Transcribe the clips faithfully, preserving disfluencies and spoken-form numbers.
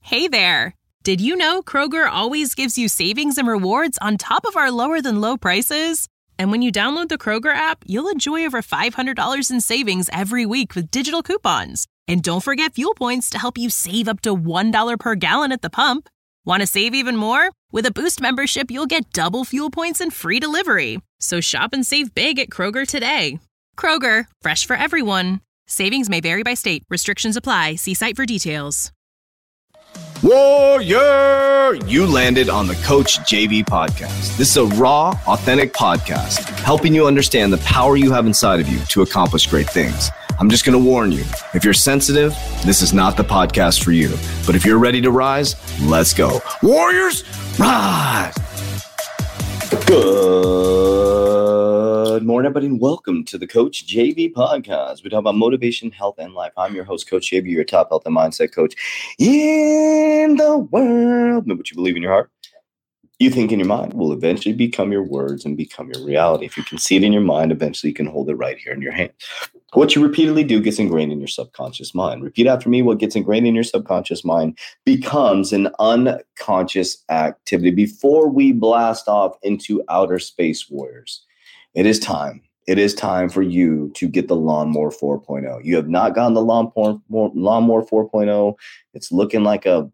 Hey there! Did you know Kroger always gives you savings and rewards on top of our lower-than-low prices? And when you download the Kroger app, you'll enjoy over five hundred dollars in savings every week with digital coupons. And don't forget fuel points to help you save up to one dollar per gallon at the pump. Want to save even more? With a Boost membership, you'll get double fuel points and free delivery. So shop and save big at Kroger today. Kroger, fresh for everyone. Savings may vary by state. Restrictions apply. See site for details. Warrior! You landed on the Coach J V podcast. This is a raw, authentic podcast helping you understand the power you have inside of you to accomplish great things. I'm just going to warn you, if you're sensitive, this is not the podcast for you. But if you're ready to rise, let's go. Warriors, rise! Good morning, everybody, and welcome to the Coach J V podcast. We talk about motivation, health, and life. I'm your host, Coach J V, your top health and mindset coach in the world. Know what you believe in your heart, you think in your mind, will eventually become your words and become your reality. If you can see it in your mind, eventually you can hold it right here in your hand. What you repeatedly do gets ingrained in your subconscious mind. Repeat after me. What gets ingrained in your subconscious mind becomes an unconscious activity. Before we blast off into outer space, warriors, it is time. It is time for you to get the Lawnmower four point oh. You have not gotten the Lawnmower, Lawnmower four point oh. It's looking like a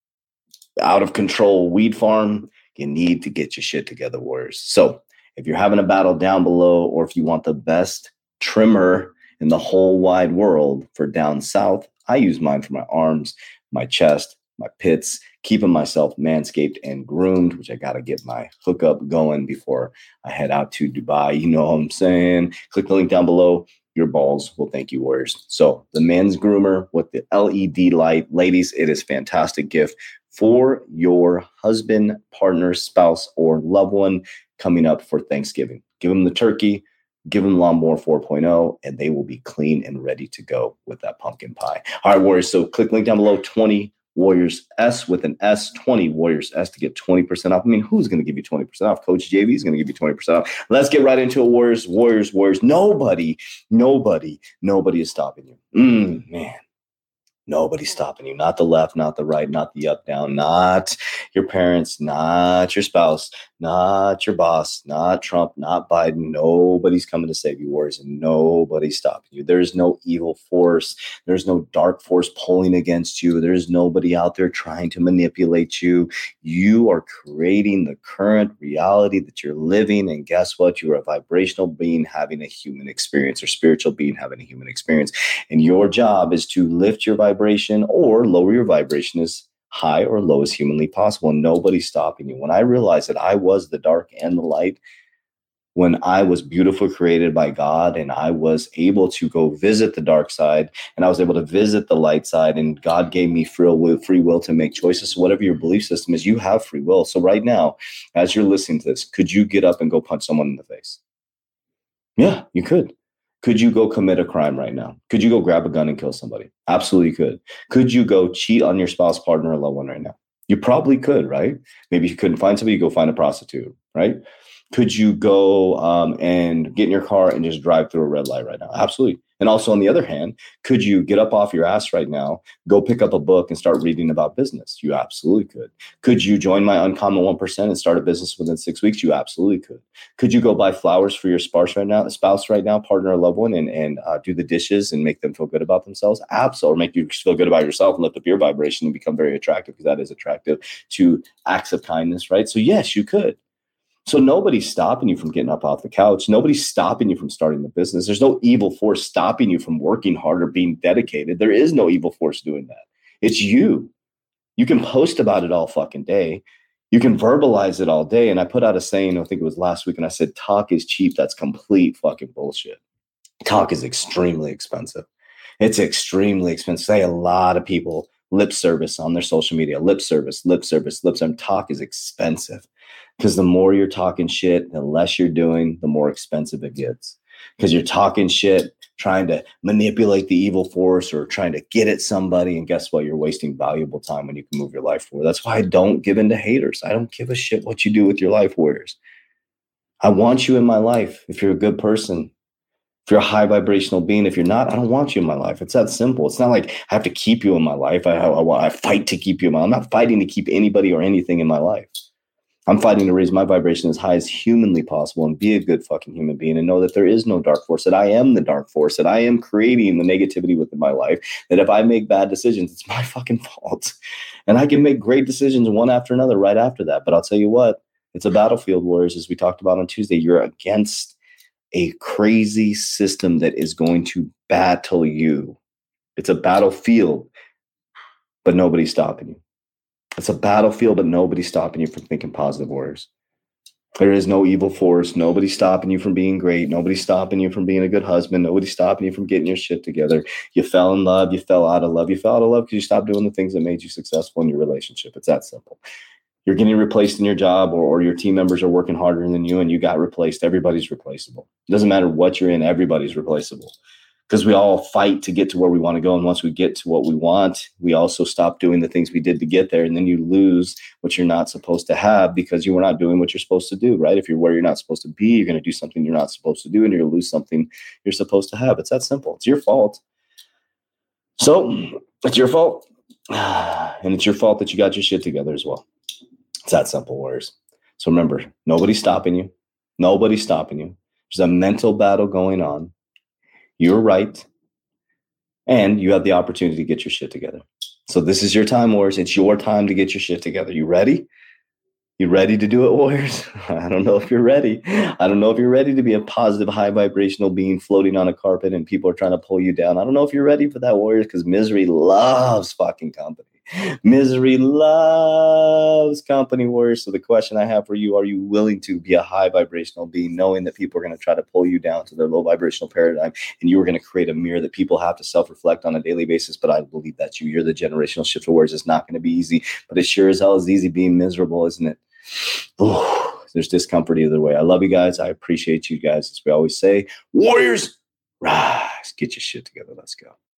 out of control weed farm. You need to get your shit together, warriors. So if you're having a battle down below, or if you want the best trimmer in the whole wide world for down south, I use mine for my arms, my chest, my pits, keeping myself manscaped and groomed, which I got to get my hookup going before I head out to Dubai. You know what I'm saying? Click the link down below. Your balls will thank you, warriors. So the men's groomer with the L E D light, ladies, it is a fantastic gift for your husband, partner, spouse, or loved one coming up for Thanksgiving. Give them the turkey, give them Lawnmower four point oh, and they will be clean and ready to go with that pumpkin pie. All right, warriors. So click link down below, twenty Warriors S with an S, twenty Warriors S to get twenty percent off. I mean, who's going to give you twenty percent off? Coach J V is going to give you twenty percent off. Let's get right into it, Warriors, Warriors, Warriors. Nobody, nobody, nobody is stopping you. Mm, man. Nobody's stopping you. Not the left, not the right, not the up, down, not your parents, not your spouse, not your boss, not Trump, not Biden. Nobody's coming to save you, warriors, and nobody's stopping you. There's no evil force. There's no dark force pulling against you. There's nobody out there trying to manipulate you. You are creating the current reality that you're living. And guess what? You are a vibrational being having a human experience, or spiritual being having a human experience. And your job is to lift your vibration vibration or lower your vibration as high or low as humanly possible. And nobody's stopping you. When I realized that I was the dark and the light, when I was beautifully created by God, and I was able to go visit the dark side, and I was able to visit the light side, and God gave me free will, free will to make choices. So whatever your belief system is, you have free will. So right now, as you're listening to this, could you get up and go punch someone in the face? Yeah, you could. Could you go commit a crime right now? Could you go grab a gun and kill somebody? Absolutely could. Could you go cheat on your spouse, partner, or loved one right now? You probably could, right? Maybe you couldn't find somebody, you go find a prostitute, right? Could you go um, and get in your car and just drive through a red light right now? Absolutely. And also, on the other hand, could you get up off your ass right now, go pick up a book and start reading about business? You absolutely could. Could you join my Uncommon one percent and start a business within six weeks? You absolutely could. Could you go buy flowers for your spouse right now, spouse right now, partner or loved one, and, and uh, do the dishes and make them feel good about themselves? Absolutely. Or make you feel good about yourself and lift up your vibration and become very attractive, because that is attractive to acts of kindness, right? So yes, you could. So nobody's stopping you from getting up off the couch. Nobody's stopping you from starting the business. There's no evil force stopping you from working hard or being dedicated. There is no evil force doing that. It's you. You can post about it all fucking day. You can verbalize it all day. And I put out a saying, I think it was last week, and I said, talk is cheap. That's complete fucking bullshit. Talk is extremely expensive. It's extremely expensive. I say a lot of people lip service on their social media, lip service, lip service, lip service. Talk is expensive. Because the more you're talking shit, the less you're doing, the more expensive it gets. Because you're talking shit, trying to manipulate the evil force or trying to get at somebody. And guess what? You're wasting valuable time when you can move your life forward. That's why I don't give in to haters. I don't give a shit what you do with your life, warriors. I want you in my life if you're a good person. If you're a high vibrational being, if you're not, I don't want you in my life. It's that simple. It's not like I have to keep you in my life. I, I, I fight to keep you in my life. I'm not fighting to keep anybody or anything in my life. I'm fighting to raise my vibration as high as humanly possible and be a good fucking human being and know that there is no dark force, that I am the dark force, that I am creating the negativity within my life, that if I make bad decisions, it's my fucking fault. And I can make great decisions one after another right after that. But I'll tell you what, it's a battlefield, warriors, as we talked about on Tuesday. You're against a crazy system that is going to battle you. It's a battlefield, but nobody's stopping you. It's a battlefield, but nobody's stopping you from thinking positive, warriors. There is no evil force. Nobody's stopping you from being great. Nobody's stopping you from being a good husband. Nobody's stopping you from getting your shit together. You fell in love. You fell out of love. You fell out of love because you stopped doing the things that made you successful in your relationship. It's that simple. You're getting replaced in your job, or, or your team members are working harder than you and you got replaced. Everybody's replaceable. It doesn't matter what you're in. Everybody's replaceable. Because we all fight to get to where we want to go. And once we get to what we want, we also stop doing the things we did to get there. And then you lose what you're not supposed to have because you were not doing what you're supposed to do, right? If you're where you're not supposed to be, you're going to do something you're not supposed to do, and you're going to lose something you're supposed to have. It's that simple. It's your fault. So it's your fault. And it's your fault that you got your shit together as well. It's that simple, warriors. So remember, nobody's stopping you. Nobody's stopping you. There's a mental battle going on. You're right. And you have the opportunity to get your shit together. So this is your time, warriors. It's your time to get your shit together. You ready? You ready to do it, warriors? I don't know if you're ready. I don't know if you're ready to be a positive, high vibrational being floating on a carpet and people are trying to pull you down. I don't know if you're ready for that, warriors, because misery loves fucking company. Misery loves company, warriors. So the question I have for you, are you willing to be a high vibrational being, knowing that people are going to try to pull you down to their low vibrational paradigm, and you are going to create a mirror that people have to self-reflect on a daily basis? But I believe that's you. You're the generational shifter, warriors. It's not going to be easy, but it sure as hell is easy being miserable, isn't it? Oh, there's discomfort either way. I love you guys. I appreciate you guys. As we always say, warriors, rise, get your shit together. Let's go.